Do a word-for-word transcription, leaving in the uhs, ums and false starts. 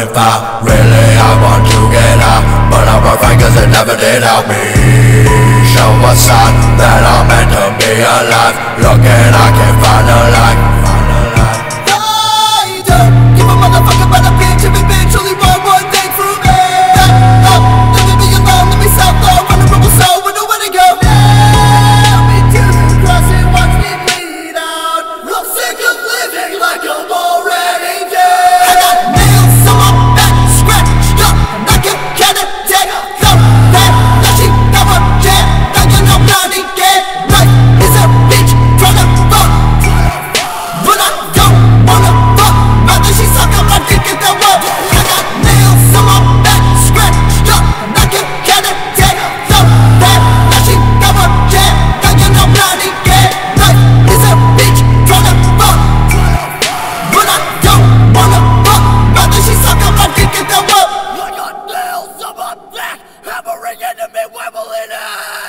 if I really I want to get out, but I'm afraid cause it never did help me. Show a sign that I'm meant to be alive. Looking